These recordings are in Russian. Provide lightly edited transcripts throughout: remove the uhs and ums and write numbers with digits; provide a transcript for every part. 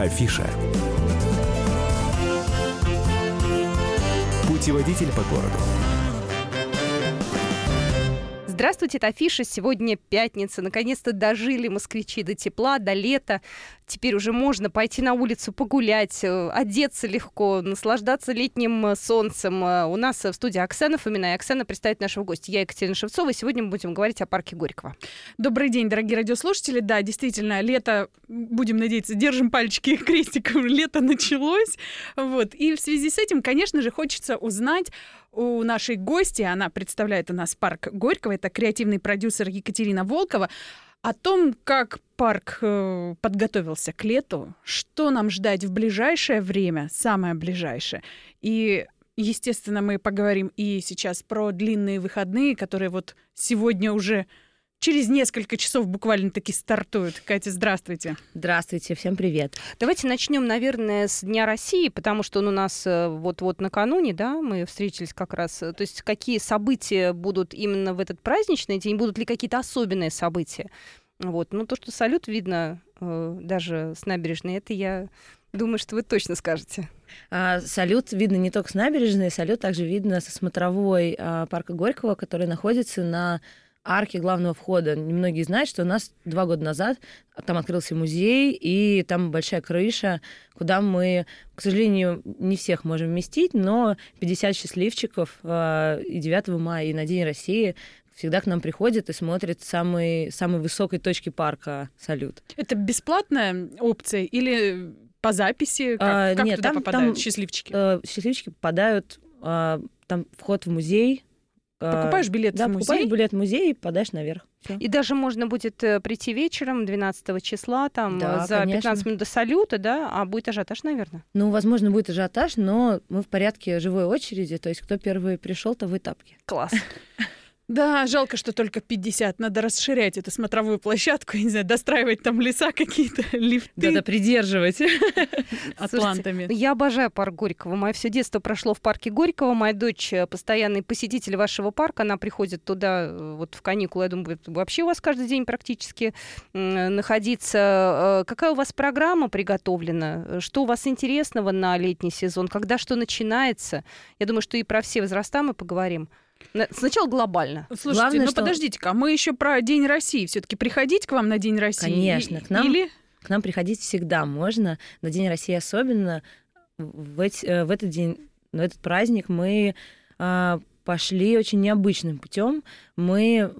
Афиша. Путеводитель по городу. Здравствуйте, это Афиша. Сегодня пятница. Наконец-то дожили москвичи до тепла, до лета. Теперь уже можно пойти на улицу погулять, одеться легко, наслаждаться летним солнцем. У нас в студии Оксана Фомина, и Оксана представит нашего гостя. Я Екатерина Шевцова, и сегодня мы будем говорить о парке Горького. Добрый день, дорогие радиослушатели. Да, действительно, лето, будем надеяться, держим пальчики крестиком, лето началось. Вот. И в связи с этим, конечно же, хочется узнать у нашей гости, она представляет у нас парк Горького, это креативный продюсер Екатерина Волкова, о том, как парк подготовился к лету, что нам ждать в ближайшее время, самое ближайшее. И, естественно, мы поговорим и сейчас про длинные выходные, которые вот сегодня уже через несколько часов буквально-таки стартуют. Катя, здравствуйте. Здравствуйте, всем привет. Давайте начнем, наверное, с Дня России, потому что он у нас вот-вот накануне, да, мы встретились как раз. То есть какие события будут именно в этот праздничный день, будут ли какие-то особенные события? Вот. Ну, то, что салют видно даже с набережной, это я думаю, что вы точно скажете. Салют видно не только с набережной, салют также видно со смотровой парка Горького, который находится на арки главного входа. Немногие знают, что у нас 2 года назад там открылся музей, и там большая крыша, куда мы, к сожалению, не всех можем вместить, но 50 счастливчиков и 9 мая, и на День России всегда к нам приходят и смотрят с самой высокой точки парка салют. Это бесплатная опция или по записи? Как нет, туда попадают счастливчики? Счастливчики попадают, там вход в музей. Покупаешь билет в музей? Покупаешь билет в музей и подаешь наверх. Всё. И даже можно будет прийти вечером 12 числа, там, да, за конечно. 15 минут до салюта, да, а будет ажиотаж, наверное? Ну, возможно, будет ажиотаж, но мы в порядке живой очереди, то есть кто первый пришел, то в тапки. Класс. Да, жалко, что только 50. Надо расширять эту смотровую площадку, я не знаю, достраивать там леса какие-то, лифты. Надо придерживать атлантами. Слушайте, я обожаю парк Горького. Мое все детство прошло в парке Горького. Моя дочь постоянный посетитель вашего парка. Она приходит туда вот в каникулы. Я думаю, будет вообще у вас каждый день практически находиться. Какая у вас программа приготовлена? Что у вас интересного на летний сезон? Когда что начинается? Я думаю, что и про все возраста мы поговорим. Сначала глобально. Слушайте, Главное, ну что... подождите-ка, мы еще про День России. Все-таки приходить к вам на День России? Конечно, к нам, или... к нам приходить всегда можно. На День России особенно. В этот день, в этот праздник мы пошли очень необычным путем. Мы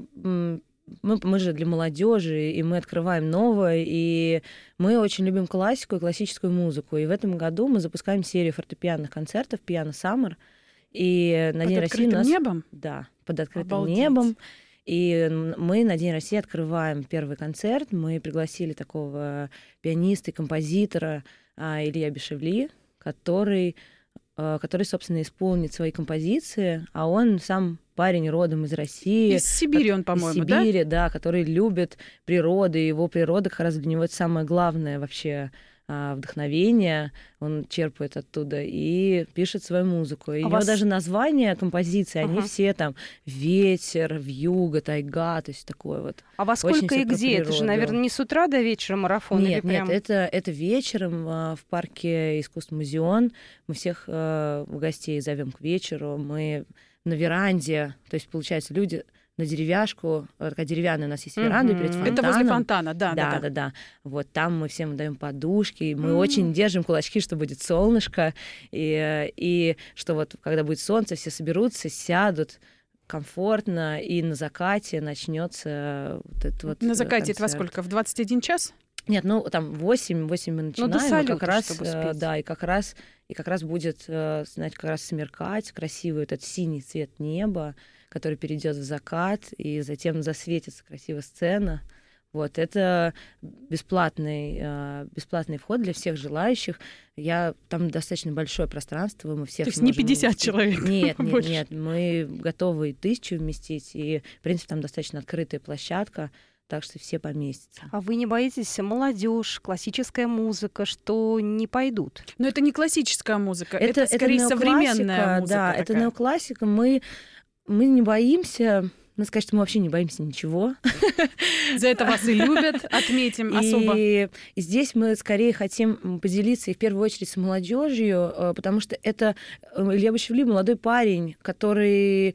же для молодежи, и мы открываем новое, и мы очень любим классику и классическую музыку. И в этом году мы запускаем серию фортепианных концертов «Пиано Саммер». И на День России у нас... небом? Да, под открытым Обалдеть. небом. И мы на День России открываем первый концерт. Мы пригласили такого пианиста и композитора Илья Бешевли, который, собственно, исполнит свои композиции, а он сам парень родом из России. Из Сибири он, по-моему, из Сибири, да, который любит природу, и его природа как раз для него это самое главное вообще вдохновение, он черпает оттуда и пишет свою музыку. И у него даже названия композиции, они все там ветер, вьюга, тайга, то есть такое вот. А во сколько и где? Это же, наверное, не с утра до вечера марафон? Нет, или прям... это вечером в парке искусств Музеон. Мы всех гостей зовем к вечеру. Мы на веранде, то есть, получается, люди на деревяшку, такая деревянная у нас есть веранда перед фонтаном. Это возле фонтана, да. Да. Вот там мы всем даем подушки, мы очень держим кулачки, что будет солнышко, и что вот когда будет солнце, все соберутся, сядут комфортно, и на закате начнется вот этот вот На закате концерт. Это во сколько? В 21 час? Нет, ну там 8 мы начинаем, до салюта, как раз, чтобы успеть. да, и как раз будет, знаете, как раз смеркать, красивый этот синий цвет неба, который перейдет в закат, и затем засветится красивая сцена. Вот, это бесплатный вход для всех желающих. Там достаточно большое пространство, мы всех То есть не 50 вместить. человек? Нет, мы готовы 1000 вместить, и, в принципе, там достаточно открытая площадка, так что все поместятся. А вы не боитесь, молодежь, классическая музыка, что не пойдут? Но это не классическая музыка, это скорее неоклассика, современная музыка. Да, это неоклассика. Мы не боимся, Надо сказать, что мы вообще не боимся ничего. За это вас и любят, отметим особо. И здесь мы скорее хотим поделиться и в первую очередь с молодежью, потому что это Илья Бачевли молодой парень, который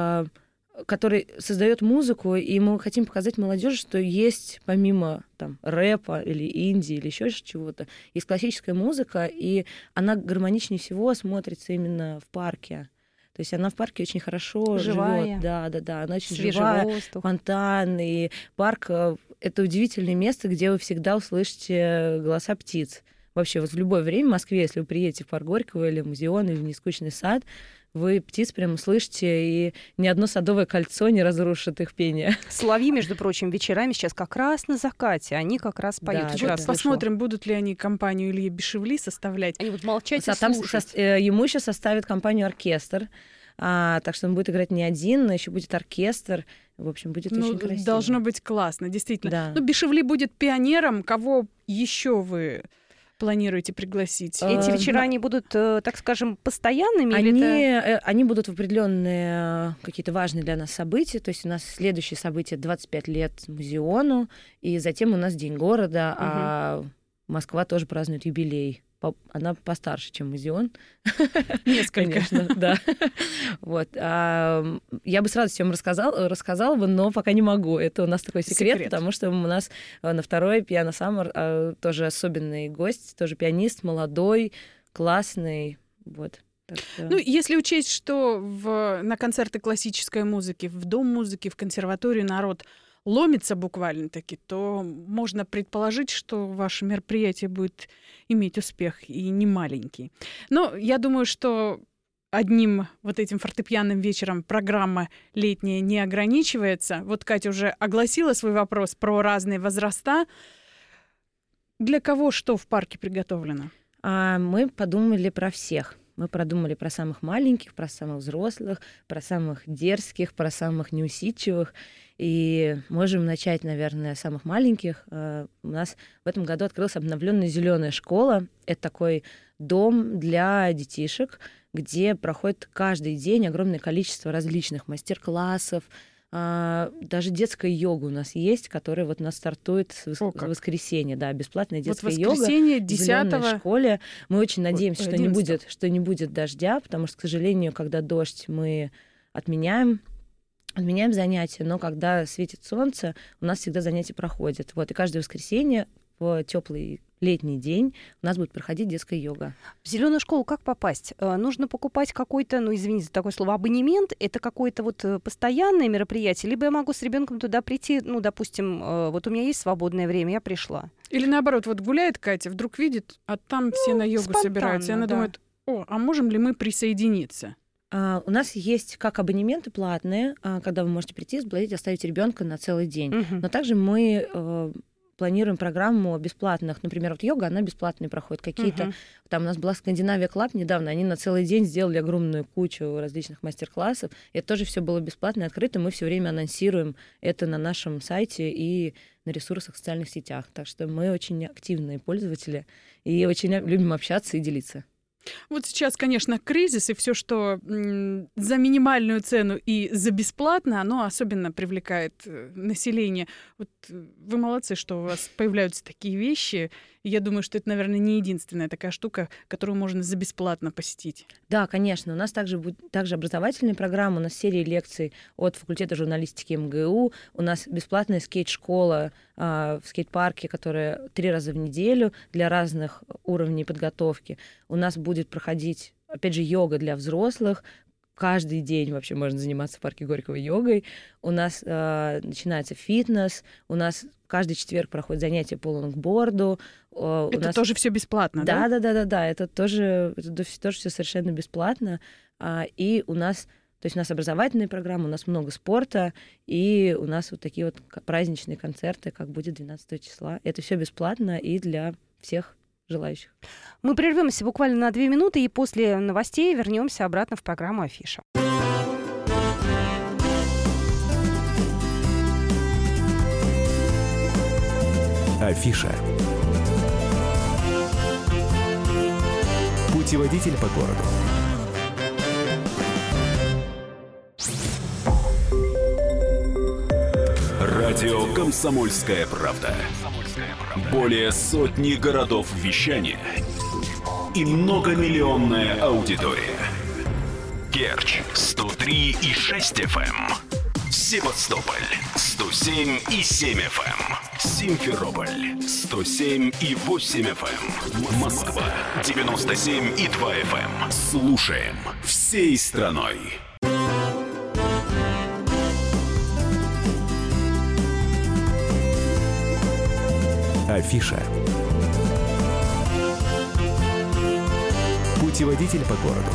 создает музыку, и мы хотим показать молодежи, что есть помимо там рэпа или инди или еще чего-то, есть классическая музыка, и она гармоничнее всего смотрится именно в парке. То есть она в парке очень хорошо живет. Да, она очень живая. Воздух. Фонтан. И парк — это удивительное место, где вы всегда услышите голоса птиц. Вообще, вот в любое время в Москве, если вы приедете в парк Горького или Музеон, или в Нескучный сад, вы птиц прям услышите, и ни одно садовое кольцо не разрушит их пение. Соловьи, между прочим, вечерами сейчас как раз на закате, они как раз поют. Да, Вот посмотрим, будут ли они компанию Ильи Бачевли составлять. Они будут молчать и Там слушать. ему еще составит компанию оркестр, так что он будет играть не один, но еще будет оркестр. В общем, будет очень красиво. Должно быть классно, действительно. Да. Ну, Бачевли будет пионером. Кого еще вы планируете пригласить? Эти вечера, они будут, так скажем, постоянными? Они будут в определенные какие-то важные для нас события. То есть у нас следующее событие 25 лет Музеону, и затем у нас День города, а Москва тоже празднует юбилей. Она постарше, чем Музеон. Несколько. Конечно, да. Вот. Я бы с радостью вам рассказала бы, но пока не могу. Это у нас такой секрет, потому что у нас на второй Piano Summer тоже особенный гость, тоже пианист, молодой, классный. Вот. Ну, если учесть, что на концерты классической музыки, в Дом музыки, в консерваторию народ ломится буквально-таки, то можно предположить, что ваше мероприятие будет иметь успех и не маленький. Но я думаю, что одним вот этим фортепианным вечером программа летняя не ограничивается. Вот Катя уже огласила свой вопрос про разные возраста. Для кого что в парке приготовлено? Мы подумали про всех. Мы продумали про самых маленьких, про самых взрослых, про самых дерзких, про самых неусидчивых. И можем начать, наверное, с самых маленьких. У нас в этом году открылась обновленная зеленая школа. Это такой дом для детишек, где проходит каждый день огромное количество различных мастер-классов. Даже детская йога у нас есть, которая вот у нас стартует с воскресенья. Да, бесплатная детская йога. Вот воскресенье 10-го. В зелёной школе. Мы очень надеемся, что не будет дождя, потому что, к сожалению, когда дождь, мы отменяем занятия, но когда светит солнце, у нас всегда занятия проходят. Вот, и каждое воскресенье в теплый летний день у нас будет проходить детская йога. В зеленую школу как попасть? Нужно покупать какой-то, извините за такое слово, абонемент? Это какое-то вот постоянное мероприятие? Либо я могу с ребенком туда прийти, допустим, вот у меня есть свободное время, я пришла. Или наоборот, вот гуляет Катя, вдруг видит, а там все на йогу собираются. И она думает, а можем ли мы присоединиться? У нас есть как абонементы платные, когда вы можете прийти, заплатить, оставить ребенка на целый день. Но также мы планируем программу бесплатных. Например, вот йога, она бесплатная проходит. Какие-то... Там у нас была Скандинавия Клаб недавно, они на целый день сделали огромную кучу различных мастер-классов. И это тоже все было бесплатно и открыто. Мы все время анонсируем это на нашем сайте и на ресурсах в социальных сетях. Так что мы очень активные пользователи и очень любим общаться и делиться. Вот сейчас, конечно, кризис, и все, что за минимальную цену и за бесплатно, оно особенно привлекает население. Вот вы молодцы, что у вас появляются такие вещи. И я думаю, что это, наверное, не единственная такая штука, которую можно за бесплатно посетить. Да, конечно. У нас также будет образовательная программа, у нас серия лекций от факультета журналистики МГУ, у нас бесплатная скейт-школа в скейт-парке, которая 3 раза в неделю для разных уровней подготовки. У нас будет проходить, опять же, йога для взрослых. Каждый день вообще можно заниматься в парке Горького йогой. У нас начинается фитнес. У нас каждый четверг проходит занятия по лонгборду. Это тоже все бесплатно, да? Да. Это тоже все совершенно бесплатно. И у нас, то есть у нас образовательная программа, у нас много спорта, и у нас вот такие вот праздничные концерты, как будет 12 числа. Это все бесплатно и для всех желающих. Мы прервемся буквально на 2 минуты и после новостей вернемся обратно в программу «Афиша». Афиша. Путеводитель по городу. Радио «Комсомольская правда». Более сотни городов вещания и многомиллионная аудитория. Керчь 103,6 FM. Севастополь 107,7 FM. Симферополь 107,8 FM. Москва 97,2 FM. Слушаем всей страной. Афиша. Путеводитель по городу.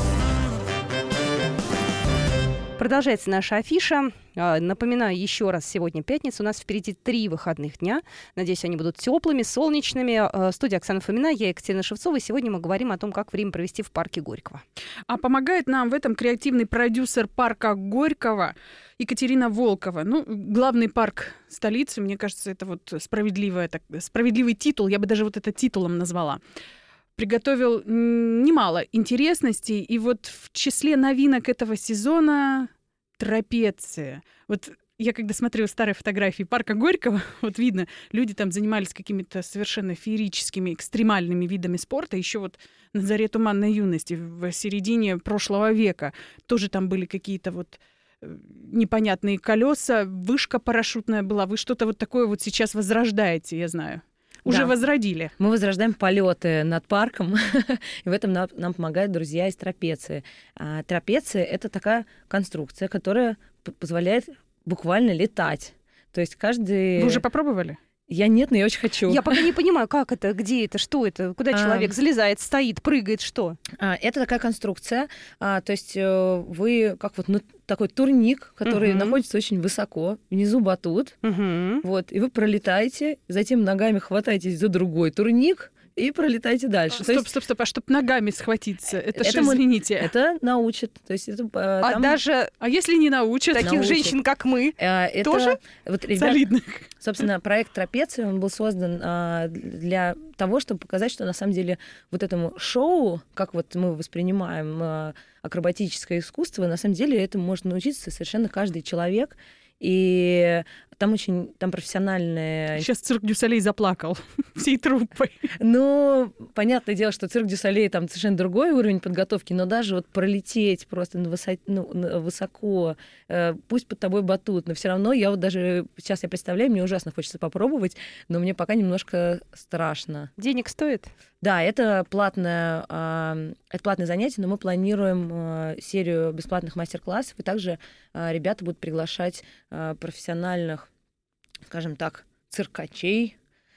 Продолжается наша афиша. Напоминаю еще раз, сегодня пятница. У нас впереди 3 выходных дня. Надеюсь, они будут теплыми, солнечными. Студия Оксана Фомина, я Екатерина Шевцова. И сегодня мы говорим о том, как время провести в парке Горького. А помогает нам в этом креативный продюсер парка Горького Екатерина Волкова. Ну, главный парк столицы, мне кажется, это вот справедливый титул. Я бы даже вот это титулом назвала. Приготовил немало интересностей. И вот в числе новинок этого сезона трапеция. Вот я когда смотрела старые фотографии парка Горького, вот видно, люди там занимались какими-то совершенно феерическими, экстремальными видами спорта. Еще вот на заре туманной юности, в середине прошлого века, тоже там были какие-то вот непонятные колеса, вышка парашютная была. Вы что-то вот такое вот сейчас возрождаете, я знаю. Уже возродили. Мы возрождаем полеты над парком, и в этом нам помогают друзья из трапеции. Трапеция — это такая конструкция, которая позволяет буквально летать. То есть каждый... Вы уже попробовали? Я нет, но я очень хочу. Я пока не понимаю, как это, где это, что это, куда человек залезает, стоит, прыгает, что? Это такая конструкция, то есть вы как вот такой турник, который находится очень высоко, внизу батут, вот, и вы пролетаете, затем ногами хватаетесь за другой турник и пролетайте дальше. Стоп, а чтобы ногами схватиться, это же, извините. Это научат. То есть это, А если не научат? Таких женщин, как мы, тоже? Вот, солидных. Собственно, проект «Трапеция», он был создан для того, чтобы показать, что на самом деле вот этому шоу, как вот мы воспринимаем акробатическое искусство, на самом деле этому может научиться совершенно каждый человек. И там профессиональные... Сейчас цирк Дю Солей заплакал всей труппой. Ну, понятное дело, что цирк Дю Солей там совершенно другой уровень подготовки, но даже вот пролететь просто высоко, пусть под тобой батут, но все равно я вот даже сейчас я представляю, мне ужасно хочется попробовать, но мне пока немножко страшно. Денег стоит? Да, это платное занятие, но мы планируем серию бесплатных мастер-классов, и также ребята будут приглашать профессиональных, скажем так, циркачей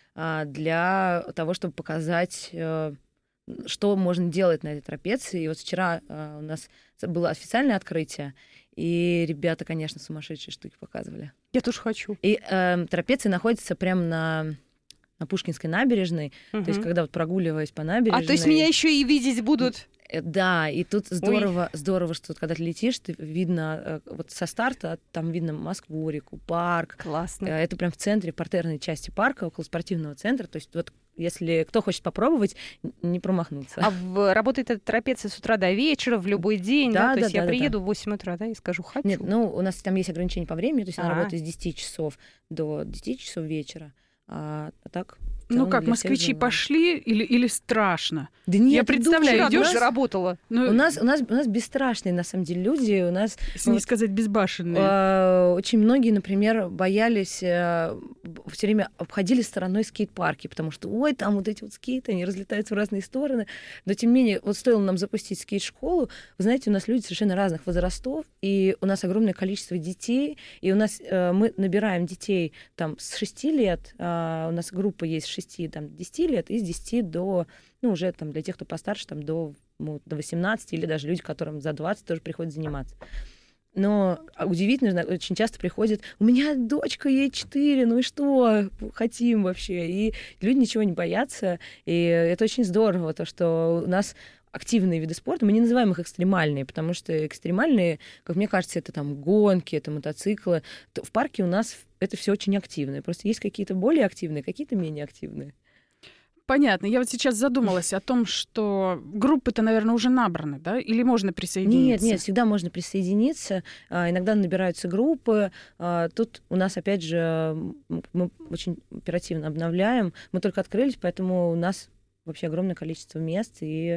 для того, чтобы показать, что можно делать на этой трапеции. И вот вчера у нас было официальное открытие, и ребята, конечно, сумасшедшие штуки показывали. Я тоже хочу. И трапеция находится прямо на Пушкинской набережной, то есть когда вот прогуливаясь по набережной... А то есть меня еще и видеть будут? Да, и тут здорово, что когда ты летишь, ты видно вот со старта, там видно Москву, реку, парк. Классно. Это прям в центре, в партерной части парка, около спортивного центра. То есть вот если кто хочет попробовать, не промахнуться. А работает эта трапеция с утра до вечера, в любой день, да? То есть я приеду в 8 утра, да, и скажу «хочу». Нет, ну у нас там есть ограничения по времени, то есть она работает с 10 часов до 10 часов вечера. А так... Ну как, москвичи пошли или страшно? Да нет, я представляю, идёшь, заработала. У нас бесстрашные, на самом деле, люди. У нас, не сказать безбашенные. Очень многие, например, боялись, все время обходили стороной скейт-парки, потому что, ой, там вот эти вот скейты, они разлетаются в разные стороны. Но, тем не менее, вот стоило нам запустить скейт-школу, вы знаете, у нас люди совершенно разных возрастов, и у нас огромное количество детей, и у нас мы набираем детей там с 6 лет, у нас группа есть с 6-10 лет, и с 10 до, ну, уже там для тех, кто постарше, там до 18, или даже люди, которым за 20 тоже приходят заниматься. Но удивительно, очень часто приходят, у меня дочка, ей 4, ну и что, хотим вообще. И люди ничего не боятся, и это очень здорово, то, что у нас активные виды спорта, мы не называем их экстремальные, потому что экстремальные, как мне кажется, это там гонки, это мотоциклы. В парке у нас это все очень активное. Просто есть какие-то более активные, какие-то менее активные. Понятно. Я вот сейчас задумалась о том, что группы-то, наверное, уже набраны, да? Или можно присоединиться? Нет, всегда можно присоединиться. Иногда набираются группы. Тут у нас, опять же, мы очень оперативно обновляем. Мы только открылись, поэтому у нас вообще огромное количество мест, и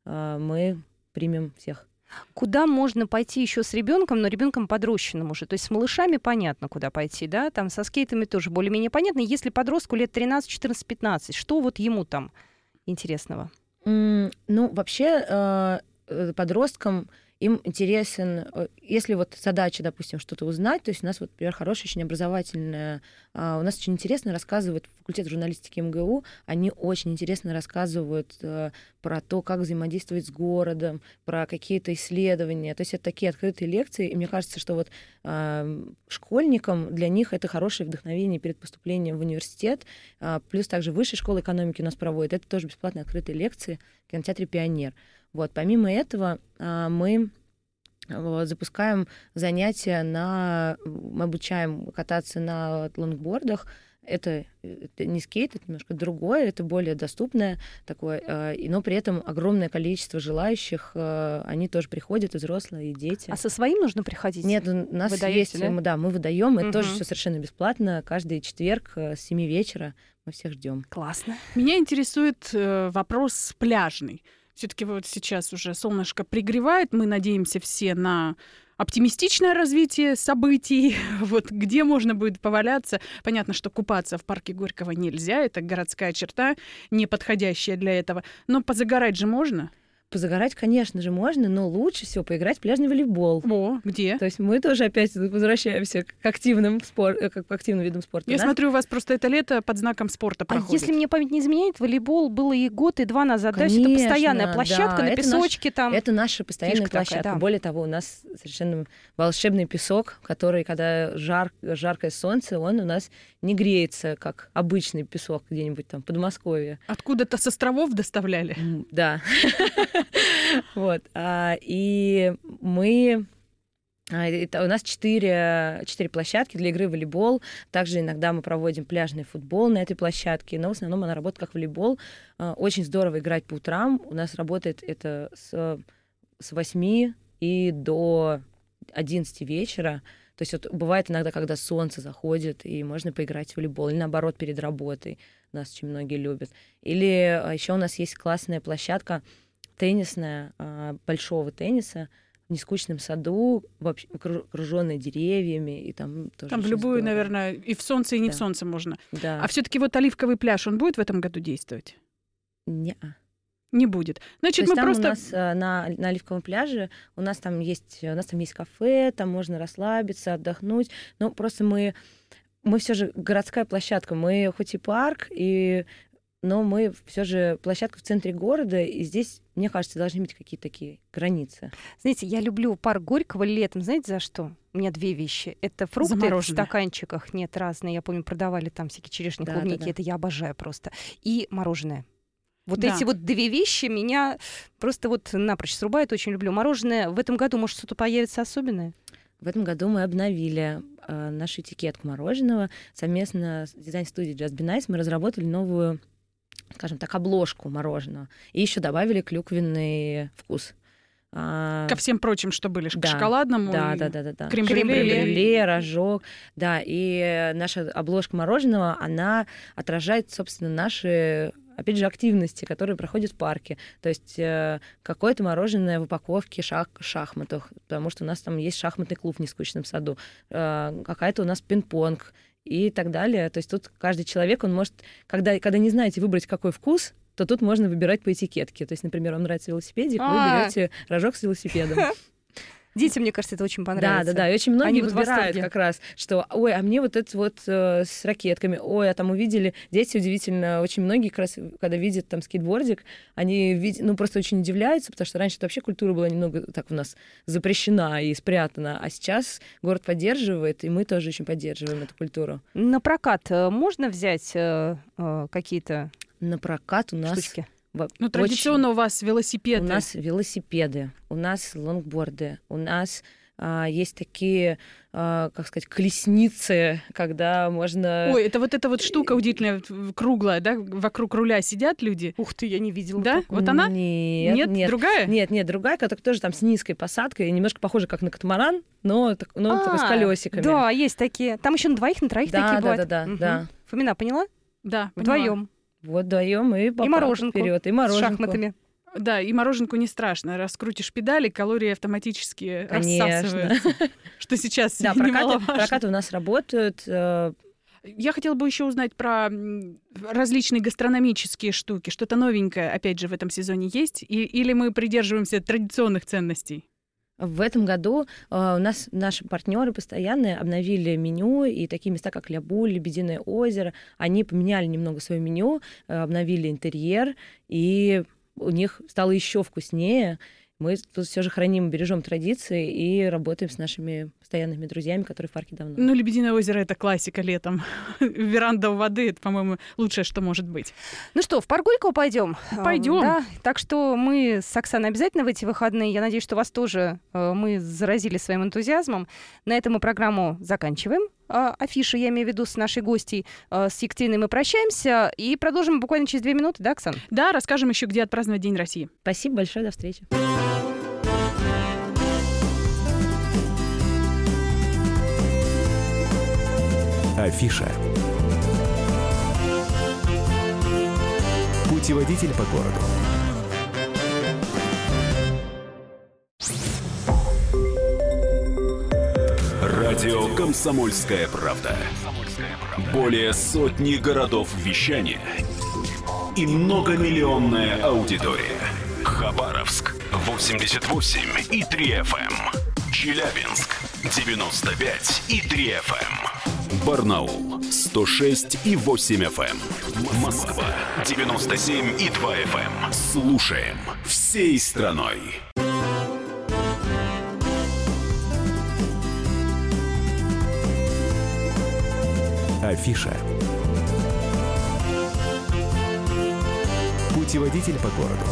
мы примем всех. Куда можно пойти еще с ребенком, но ребенком подрощенным уже? То есть с малышами понятно, куда пойти, да? Там со скейтами тоже более-менее понятно. Если подростку лет 13, 14, 15, что вот ему там интересного? Ну, вообще, подросткам им интересен, если вот задача, допустим, что-то узнать, то есть у нас, вот, например, хорошая, очень образовательная, у нас очень интересно рассказывает факультет журналистики МГУ, они очень интересно рассказывают про то, как взаимодействовать с городом, про какие-то исследования, то есть это такие открытые лекции, и мне кажется, что вот школьникам для них это хорошее вдохновение перед поступлением в университет, плюс также высшая школа экономики у нас проводит, это тоже бесплатные открытые лекции в кинотеатре «Пионер». Вот, помимо этого, мы запускаем занятия мы обучаем кататься на лонгбордах. Это не скейт, это немножко другое, это более доступное такое, но при этом огромное количество желающих, они тоже приходят, и взрослые, и дети. А со своим нужно приходить? Нет, у нас есть, да, мы выдаем, это тоже все совершенно бесплатно, каждый четверг с 7 вечера мы всех ждем. Классно. Меня интересует вопрос пляжный. Все-таки вот сейчас уже солнышко пригревает, мы надеемся все на оптимистичное развитие событий, вот где можно будет поваляться. Понятно, что купаться в парке Горького нельзя, это городская черта, не подходящая для этого, но позагорать же можно. Позагорать, конечно же, можно, но лучше всего поиграть в пляжный волейбол. О, где? То есть мы тоже опять возвращаемся к активным видам спорта. Я смотрю, у вас просто это лето под знаком спорта проходит. А если мне память не изменяет, волейбол было и год, и 2 назад, конечно, да? Это постоянная площадка, да, на песочке там. Это наша постоянная площадка. Такая, да. Более того, у нас совершенно волшебный песок, который, когда жаркое солнце, он у нас не греется, как обычный песок где-нибудь там в Подмосковье. Откуда-то с островов доставляли? Да. Вот. И мы... У нас 4 площадки для игры в волейбол. Также иногда мы проводим пляжный футбол на этой площадке. Но в основном она работает как волейбол. Очень здорово играть по утрам. У нас работает это с 8 и до 11 вечера. То есть вот бывает иногда, когда солнце заходит, и можно поиграть в волейбол. Или наоборот, перед работой. Нас очень многие любят. Или еще у нас есть классная площадка теннисная, большого тенниса, в нескучном саду, окружённая деревьями, и там тоже. Там в любую, здорово. наверное, и в солнце, и не да. в солнце можно. Да. А все-таки вот оливковый пляж, он будет в этом году действовать? Не-а. Не будет. Значит, То есть мы там просто... у нас на Оливковом пляже у нас там есть кафе, там можно расслабиться, отдохнуть. Но просто мы все же городская площадка, мы хоть и парк, но мы все же площадка в центре города, и здесь, мне кажется, должны быть какие-то такие границы. Знаете, я люблю парк Горького летом. Знаете, за что? У меня 2 вещи. Это фрукты в стаканчиках. Нет, разные. Я помню, продавали там всякие черешни, клубники. Да. Это я обожаю просто. И мороженое. Вот эти вот 2 вещи меня просто вот напрочь срубают. Очень люблю мороженое. В этом году, может, что-то появится особенное? В этом году мы обновили нашу этикетку мороженого. Совместно с дизайн-студией Just Be Nice мы разработали новую, скажем так, обложку мороженого. И еще добавили клюквенный вкус. Ко всем прочим, что были, к шоколадному, да. крем-брюле, рожок. Да, и наша обложка мороженого, она отражает, собственно, наши, опять же, активности, которые проходят в парке. То есть какое-то мороженое в упаковке шахматов, потому что у нас там есть шахматный клуб в нескучном саду. Какая-то у нас пинг-понг и так далее. То есть тут каждый человек, он может, когда не знаете выбрать какой вкус, то тут можно выбирать по этикетке. То есть, например, вам нравится велосипедик, вы берете рожок с велосипедом. Детям, мне кажется, это очень понравится. Да, и очень многие выбирают как раз, что, ой, а мне вот это вот с ракетками, ой, а там увидели, дети удивительно, очень многие как раз, когда видят там скейтбордик, они просто очень удивляются, потому что раньше это вообще культура была немного так у нас запрещена и спрятана, а сейчас город поддерживает, и мы тоже очень поддерживаем эту культуру. На прокат можно взять какие-то на прокат у нас... штучки? Традиционно у вас велосипеды. У нас велосипеды, у нас лонгборды, у нас Есть такие, как сказать, колесницы, когда можно... Ой, это вот эта вот штука удивительная, круглая, да? Вокруг руля сидят люди. Ух ты, я не видела. Да? Вот она? Нет, другая? Нет, другая, которая тоже там с низкой посадкой, немножко похожа как на катамаран, но такой с колесиками. Да, есть такие. Там еще на двоих, на троих такие бывают. Да. Фомина, поняла? Да, Вдвоем. Вот вдвоем и мороженку вперед, и с мороженку. шахматами. Да, и мороженку не страшно. Раскрутишь педали, калории автоматически рассасываются. Что сейчас да, немаловажно. прокаты у нас работают. Я хотела бы еще узнать про различные гастрономические штуки. Что-то новенькое, опять же, в этом сезоне есть? Или мы придерживаемся традиционных ценностей? В этом году у нас наши партнеры постоянные обновили меню, и такие места, как Лябуль, Лебединое озеро, они поменяли немного свое меню, обновили интерьер, и у них стало еще вкуснее. Мы тут все же храним, бережем традиции и работаем с нашими постоянными друзьями, которые в парке давно. Ну, Лебединое озеро — это классика летом. Веранда у воды — это, по-моему, лучшее, что может быть. Ну что, в парк Горького пойдем? Пойдем. Да, так что мы с Оксаной обязательно в эти выходные. Я надеюсь, что вас тоже мы заразили своим энтузиазмом. На этом мы программу заканчиваем. Афиши, я имею в виду, с нашей гостьей, с Екатериной мы прощаемся и продолжим буквально через 2 минуты, да, Оксан? Да, расскажем еще, где отпраздновать День России. Спасибо большое, до встречи. Афиша. Путеводитель по городу. Радио «Комсомольская правда». Более сотни городов вещания и многомиллионная аудитория. Хабаровск 88,3 FM. Челябинск 95,3 FM. Барнаул 106,8 FM. Москва 97,2 FM. Слушаем всей страной. Афиша. Путеводитель по городу.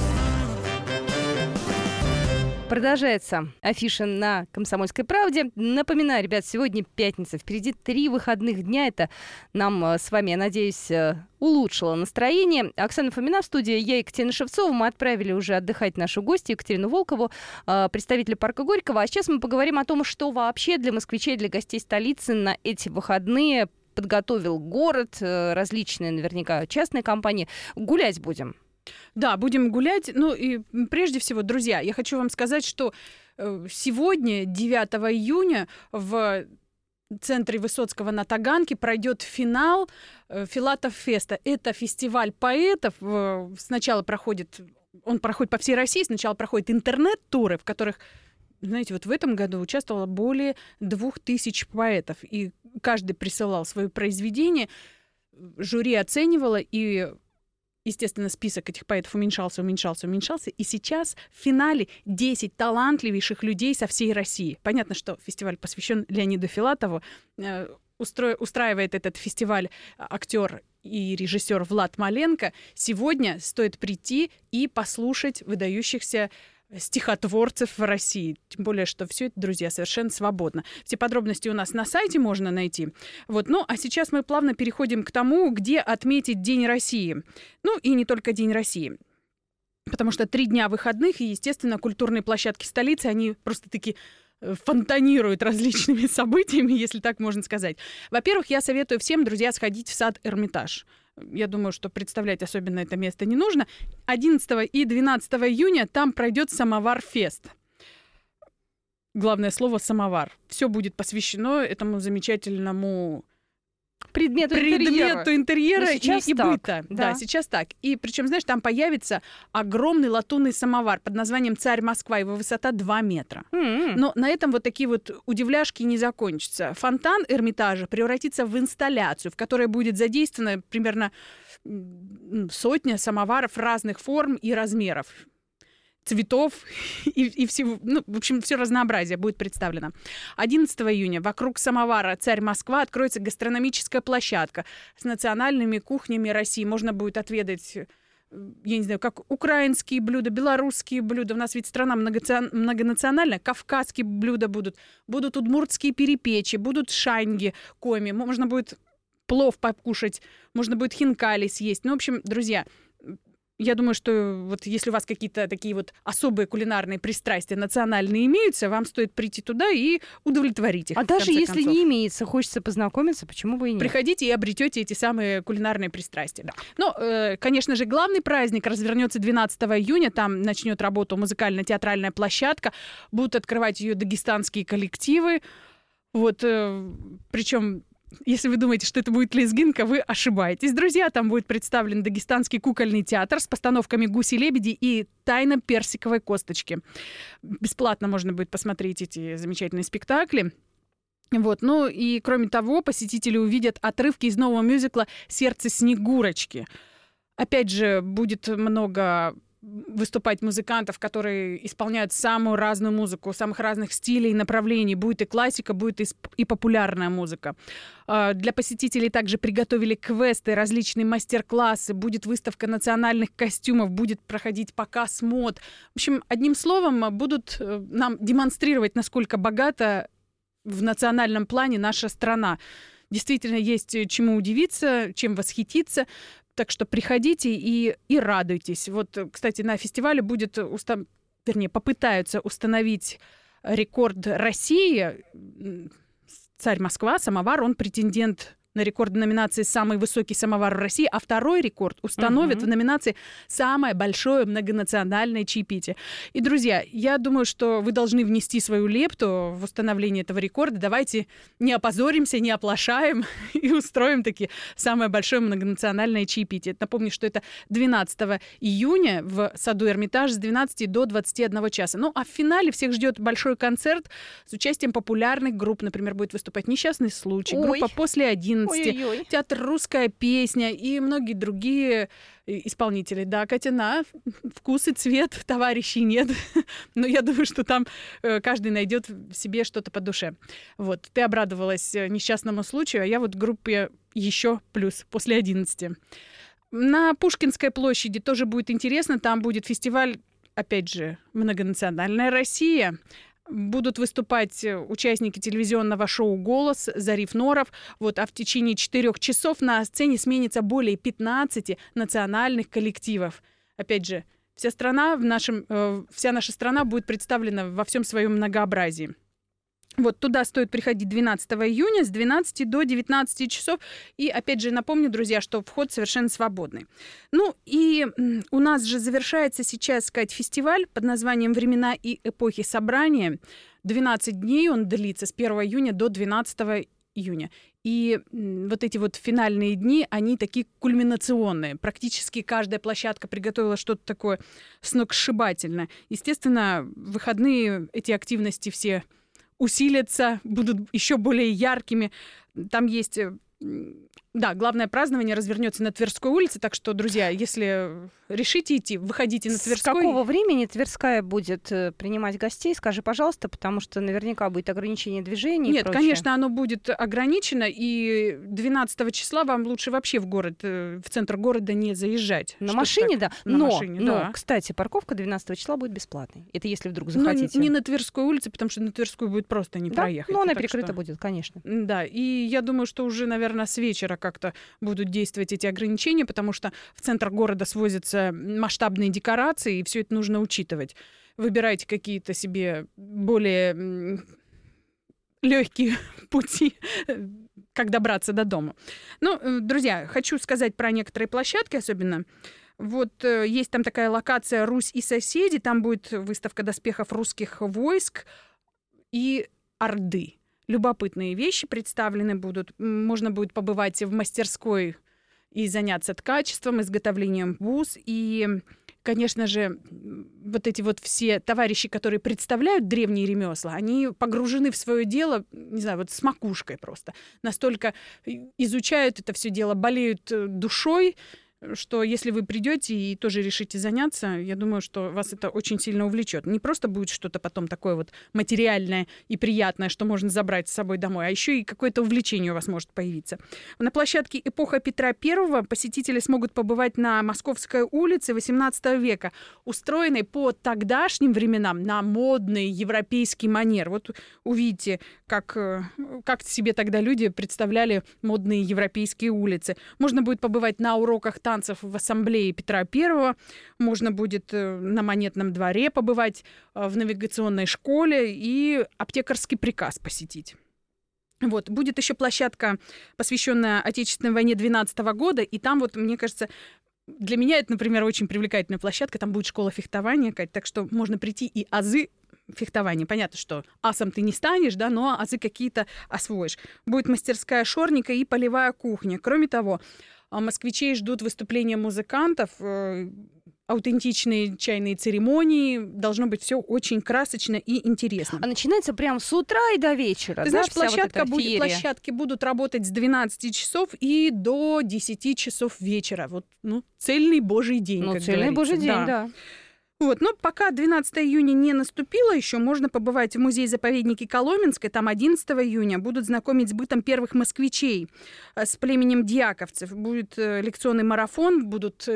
Продолжается афиша на «Комсомольской правде». Напоминаю, ребят, сегодня пятница. Впереди 3 выходных дня. Это нам с вами, я надеюсь, улучшило настроение. Оксана Фомина в студии, я Екатерина Шевцова. Мы отправили уже отдыхать нашу гостью Екатерину Волкову, представителя парка Горького. А сейчас мы поговорим о том, что вообще для москвичей, для гостей столицы на эти выходные подготовил город, различные, наверняка, частные компании. Гулять будем. Да, будем гулять. Ну и прежде всего, друзья, я хочу вам сказать, что сегодня, 9 июня, в центре Высоцкого на Таганке пройдет финал Филатов Феста. Это фестиваль поэтов. Сначала он проходит по всей России, сначала проходят интернет-туры, в которых, знаете, вот в этом году участвовало более 2000 поэтов, и каждый присылал свое произведение, жюри оценивало, и, естественно, список этих поэтов уменьшался, и сейчас в финале 10 талантливейших людей со всей России. Понятно, что фестиваль посвящен Леониду Филатову. Устраивает этот фестиваль актер и режиссер Влад Маленко. Сегодня стоит прийти и послушать выдающихся стихотворцев в России. Тем более, что все это, друзья, совершенно свободно. Все подробности у нас на сайте можно найти. Вот. Ну, а сейчас мы плавно переходим к тому, где отметить День России. Ну, и не только День России. Потому что 3 дня выходных, и, естественно, культурные площадки столицы, они просто-таки фонтанируют различными событиями, если так можно сказать. Во-первых, я советую всем, друзья, сходить в сад Эрмитаж. Я думаю, что представлять особенно это место не нужно. 11 и 12 июня там пройдет самовар-фест. Главное слово «самовар». Все будет посвящено этому замечательному предмету интерьера и так, быта. да, сейчас так. И причем, знаешь, там появится огромный латунный самовар под названием «Царь Москва». Его высота 2 метра. Но на этом вот такие вот удивляшки не закончатся. Фонтан Эрмитажа превратится в инсталляцию, в которой будет задействовано примерно 100 самоваров разных форм и размеров, цветов и всего, ну, в общем, все разнообразие будет представлено. 11 июня вокруг самовара «Царь Москва» откроется гастрономическая площадка с национальными кухнями России. Можно будет отведать я не знаю, как украинские блюда, белорусские блюда. У нас ведь страна многонациональная. Кавказские блюда будут удмуртские перепечи, будут шаньги, коми. Можно будет плов покушать, можно будет хинкали съесть. Ну, в общем, друзья, я думаю, что вот если у вас какие-то такие вот особые кулинарные пристрастия национальные имеются, вам стоит прийти туда и удовлетворить их. А даже если не имеется, хочется познакомиться, почему бы и нет? Приходите и обретете эти самые кулинарные пристрастия. Да. Ну, конечно же, главный праздник развернется 12 июня. Там начнет работу музыкально-театральная площадка. Будут открывать ее дагестанские коллективы. Вот, причем... Если вы думаете, что это будет лезгинка, вы ошибаетесь. Друзья, там будет представлен Дагестанский кукольный театр с постановками «Гуси-лебеди» и «Тайна персиковой косточки». Бесплатно можно будет посмотреть эти замечательные спектакли. Вот. Ну и, кроме того, посетители увидят отрывки из нового мюзикла «Сердце Снегурочки». Опять же, будет много выступать музыкантов, которые исполняют самую разную музыку, самых разных стилей и направлений. Будет и классика, будет и популярная музыка. Для посетителей также приготовили квесты, различные мастер-классы, будет выставка национальных костюмов, будет проходить показ мод. В общем, одним словом, будут нам демонстрировать, насколько богата в национальном плане наша страна. Действительно, есть чему удивиться, чем восхититься. Так что приходите и радуйтесь. Вот, кстати, на фестивале попытаются установить рекорд России. Царь Москва, самовар, он претендент на рекорд номинации «Самый высокий самовар в России», а второй рекорд установят в номинации «Самое большое многонациональное чаепитие». И, друзья, я думаю, что вы должны внести свою лепту в установление этого рекорда. Давайте не опозоримся, не оплошаем и устроим таки самое большое многонациональное чаепитие. Напомню, что это 12 июня в саду Эрмитаж с 12 до 21 часа. Ну, а в финале всех ждет большой концерт с участием популярных групп. Например, будет выступать «Несчастный случай», группа «После 11», Ой-ой-ой. театр «Русская песня» и многие другие исполнители. Да, Катя, вкус и цвет товарищей нет. Но я думаю, что там каждый найдет в себе что-то по душе. Вот. Ты обрадовалась «Несчастному случаю», а я вот группе «Еще плюс» после 11. На Пушкинской площади тоже будет интересно. Там будет фестиваль, опять же, «Многонациональная Россия». Будут выступать участники телевизионного шоу «Голос», Зариф Норов. Вот, а в течение 4 часов на сцене сменится более 15 национальных коллективов. Опять же, вся наша страна будет представлена во всем своем многообразии. Вот туда стоит приходить 12 июня с 12 до 19 часов. И, опять же, напомню, друзья, что вход совершенно свободный. Ну, и у нас же завершается сейчас, сказать, фестиваль под названием «Времена и эпохи собрания». 12 дней он длится с 1 июня до 12 июня. И вот эти вот финальные дни, они такие кульминационные. Практически каждая площадка приготовила что-то такое сногсшибательное. Естественно, в выходные эти активности все усилятся, будут еще более яркими. Там есть... Да, главное празднование развернется на Тверской улице, так что, друзья, если решите идти, выходите на Тверской. С какого времени Тверская будет принимать гостей? Скажи, пожалуйста, потому что наверняка будет ограничение движения. Нет, конечно, оно будет ограничено, и 12 числа вам лучше вообще в центр города не заезжать. На машине, да. Но, да. Кстати, парковка 12 числа будет бесплатной. Это если вдруг захотите. Но не на Тверской улице, потому что на Тверскую будет просто не проехать. Но она перекрыта будет, конечно. Да, и я думаю, что уже, наверное, с вечера как-то будут действовать эти ограничения, потому что в центр города свозятся масштабные декорации, и все это нужно учитывать. Выбирайте какие-то себе более легкие пути, как добраться до дома. Ну, друзья, хочу сказать про некоторые площадки особенно. Вот есть там такая локация «Русь и соседи», там будет выставка доспехов русских войск и Орды. Любопытные вещи представлены будут. Можно будет побывать в мастерской и заняться ткачеством, изготовлением бус. И, конечно же, вот эти вот все товарищи, которые представляют древние ремесла, они погружены в свое дело, не знаю, вот с макушкой просто. Настолько изучают это все дело, болеют душой что если вы придете и тоже решите заняться, я думаю, что вас это очень сильно увлечет. Не просто будет что-то потом такое вот материальное и приятное, что можно забрать с собой домой, а еще и какое-то увлечение у вас может появиться. На площадке «Эпоха Петра I» посетители смогут побывать на Московской улице XVIII века, устроенной по тогдашним временам на модный европейский манер. Вот увидите, как себе тогда люди представляли модные европейские улицы. Можно будет побывать на уроках танцев в ассамблее Петра I, можно будет на Монетном дворе побывать, в навигационной школе и аптекарский приказ посетить. Вот. Будет еще площадка, посвященная Отечественной войне 12 года, и там вот, мне кажется, для меня это, например, очень привлекательная площадка, там будет школа фехтования, Кать, так что можно прийти и азы фехтования. Понятно, что асом ты не станешь, да, но азы какие-то освоишь. Будет мастерская шорника и полевая кухня. Кроме того, москвичей ждут выступления музыкантов, аутентичные чайные церемонии. Должно быть все очень красочно и интересно. А начинается прям с утра и до вечера. Ты знаешь, площадки будут работать с 12 часов и до 10 часов вечера. Вот, цельный божий день, как цельный говорится. божий день, да. Вот, но пока 12 июня не наступило, еще можно побывать в музее-заповеднике Коломенской. Там 11 июня будут знакомить с бытом первых москвичей, с племенем дьяковцев. Будет лекционный марафон, будут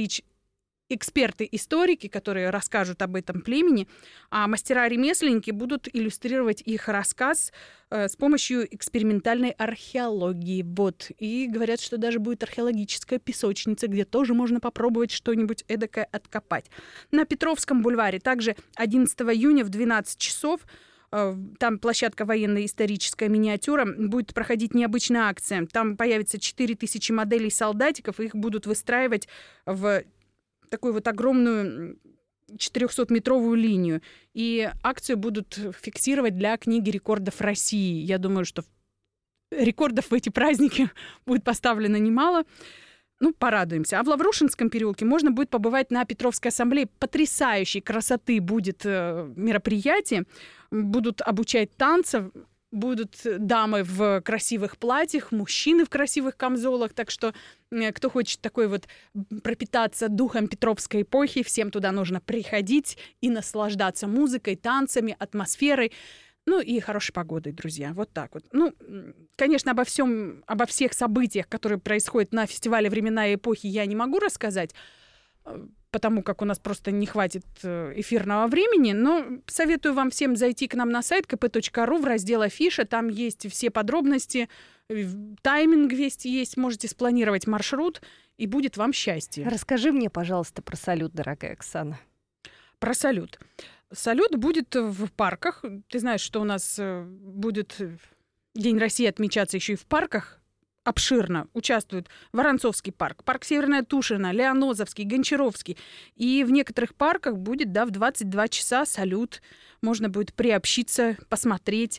эксперты-историки, которые расскажут об этом племени, а мастера-ремесленники будут иллюстрировать их рассказ с помощью экспериментальной археологии. Вот. И говорят, что даже будет археологическая песочница, где тоже можно попробовать что-нибудь эдакое откопать. На Петровском бульваре также 11 июня в 12 часов там площадка военно-историческая миниатюра, будет проходить необычная акция. Там появится 4000 моделей солдатиков, и их будут выстраивать в такую вот огромную 400-метровую линию. И акцию будут фиксировать для книги рекордов России. Я думаю, что рекордов в эти праздники будет поставлено немало. Порадуемся. А в Лаврушинском переулке можно будет побывать на Петровской ассамблее. Потрясающей красоты будет мероприятие. Будут обучать танцам. Будут дамы в красивых платьях, мужчины в красивых камзолах. Так что, кто хочет такой вот пропитаться духом Петровской эпохи, всем туда нужно приходить и наслаждаться музыкой, танцами, атмосферой. И хорошей погодой, друзья. Вот так вот. Конечно, обо всех событиях, которые происходят на фестивале «Времена и эпохи», я не могу рассказать, потому как у нас просто не хватит эфирного времени, но советую вам всем зайти к нам на сайт kp.ru в раздел «Афиша». Там есть все подробности, тайминг весь есть, можете спланировать маршрут, и будет вам счастье. Расскажи мне, пожалуйста, про салют, дорогая Оксана. Про салют. Салют будет в парках. Ты знаешь, что у нас будет День России отмечаться еще и в парках. Обширно участвуют Воронцовский парк, парк Северная Тушина, Леонозовский, Гончаровский. И в некоторых парках будет, в 22 часа салют. Можно будет приобщиться, посмотреть.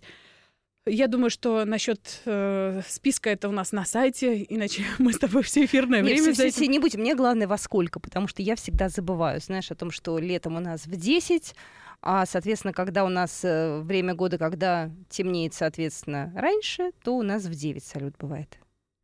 Я думаю, что насчет списка это у нас на сайте, иначе мы с тобой все эфирное время... Нет, не будем. Мне главное во сколько, потому что я всегда забываю, знаешь, о том, что летом у нас в 10, а, соответственно, когда у нас время года, когда темнеет, соответственно, раньше, то у нас в 9 салют бывает.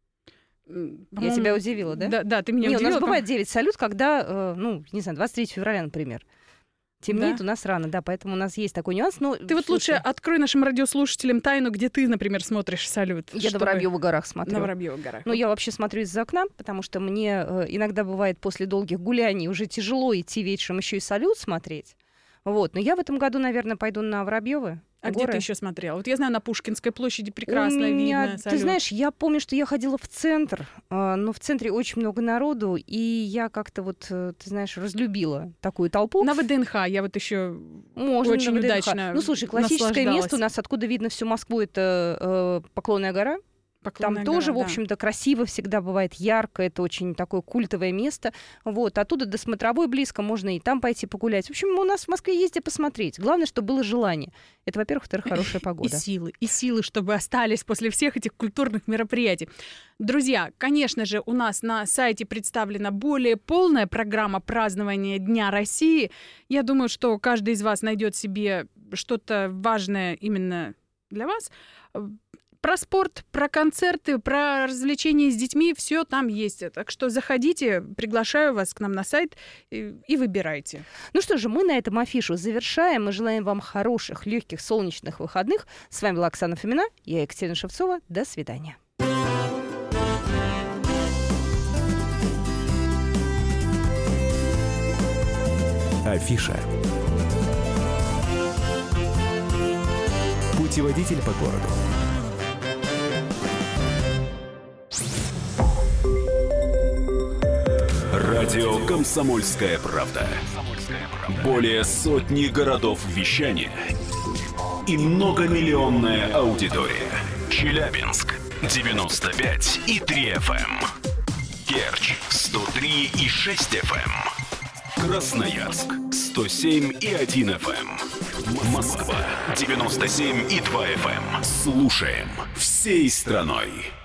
Я тебя удивила, да? Да, ты меня удивила. У нас бывает 9 салют, когда, 23 февраля, например. Темнеет у нас рано, да, поэтому у нас есть такой нюанс. Но, ты вот лучше открой нашим радиослушателям тайну, где ты, например, смотришь салют. Я на Воробьёвых горах смотрю. На Воробьёвых горах. Я вообще смотрю из-за окна, потому что мне иногда бывает после долгих гуляний уже тяжело идти вечером еще и салют смотреть. Вот. Но я в этом году, наверное, пойду на Воробьёвы. А где ты еще смотрела? Вот я знаю, на Пушкинской площади прекрасно видно салют. Ты знаешь, я помню, что я ходила в центр, но в центре очень много народу, и я как-то ты знаешь, разлюбила такую толпу. На ВДНХ я вот еще очень удачно слушай, классическое место у нас, откуда видно всю Москву, это Поклонная гора. Там тоже, в общем-то, красиво всегда бывает, ярко, это очень такое культовое место. Вот, оттуда до Смотровой близко, можно и там пойти погулять. В общем, у нас в Москве есть где посмотреть. Главное, чтобы было желание. Это, во-первых, во-вторых, хорошая погода. И силы, чтобы остались после всех этих культурных мероприятий. Друзья, конечно же, у нас на сайте представлена более полная программа празднования Дня России. Я думаю, что каждый из вас найдет себе что-то важное именно для вас. про спорт, про концерты, про развлечения с детьми, все там есть. Так что заходите, приглашаю вас к нам на сайт и выбирайте. Ну что же, мы на этом афишу завершаем. Мы желаем вам хороших, легких, солнечных выходных. С вами была Оксана Фомина, я Екатерина Шевцова. До свидания. Афиша. Путеводитель по городу. Радио «Комсомольская правда». Более сотни городов вещания и многомиллионная аудитория. Челябинск 95,3 FM. Керчь 103,6 FM. Красноярск 107,1 FM. Москва 97,2 FM. Слушаем всей страной.